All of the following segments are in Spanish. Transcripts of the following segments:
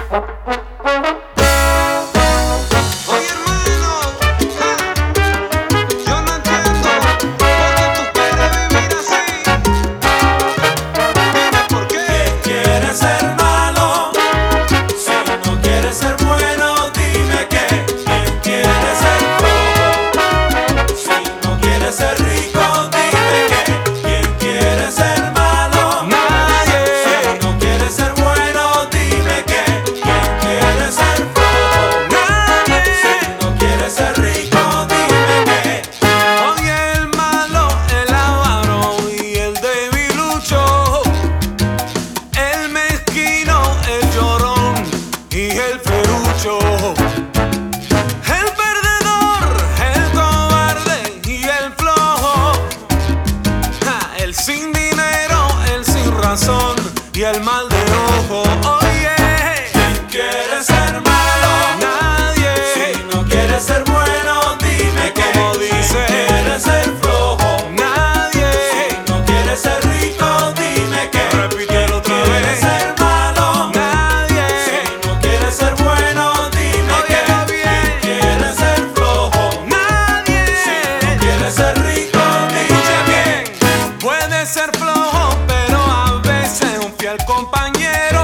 Y el mal de ojo, oye, ¿quién quiere ser malo? Nadie. Si no quieres ser bueno, dime que. Como dice, ¿quién quiere ser flojo? Nadie. Si no quieres ser rico, dime que. Repítelo otra ¿quién quiere vez. ser malo? Nadie. Si no quieres ser bueno, dime que. Óyelo bien. ¿quién quiere ser flojo? Nadie. Si no quieres ser rico, Escuche dime bien, que. puede ser flojo, pero a veces un fiel compañero.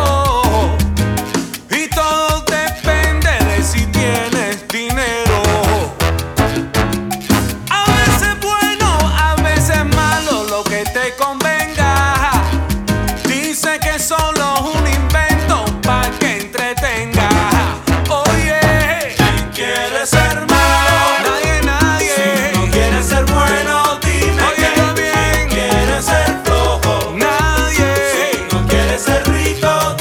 Y todo depende de si tienes dinero. A veces bueno, a veces malo, lo que te convenga. Dice que solo es un invento para que entretenga. Oye, ¿quién quiere ser malo? nadie. Si no quieres ser bueno, dime que. Óyelo bien. ¿quién quiere ser flojo? Nadie. Si no quieres ser rico,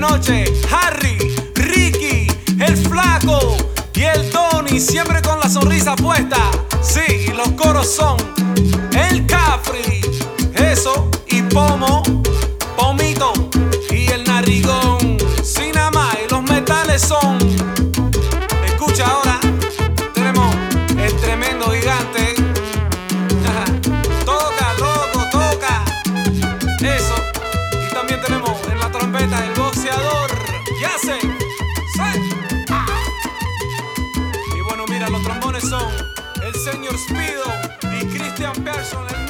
noche, Harry, Ricky, el Flaco y el Tony, siempre con la sonrisa puesta. Sí, y los coros son el Capri, eso, y Pomo, Pomito y el Narigón. Sin nada más, y los metales son. Escucha ahora, tenemos el tremendo gigante. Toca, loco, toca. Eso. Y también tenemos en la trompeta el boxeador. Ya sé. Y bueno, mira, los trombones son el señor Speedo y Christian Persson.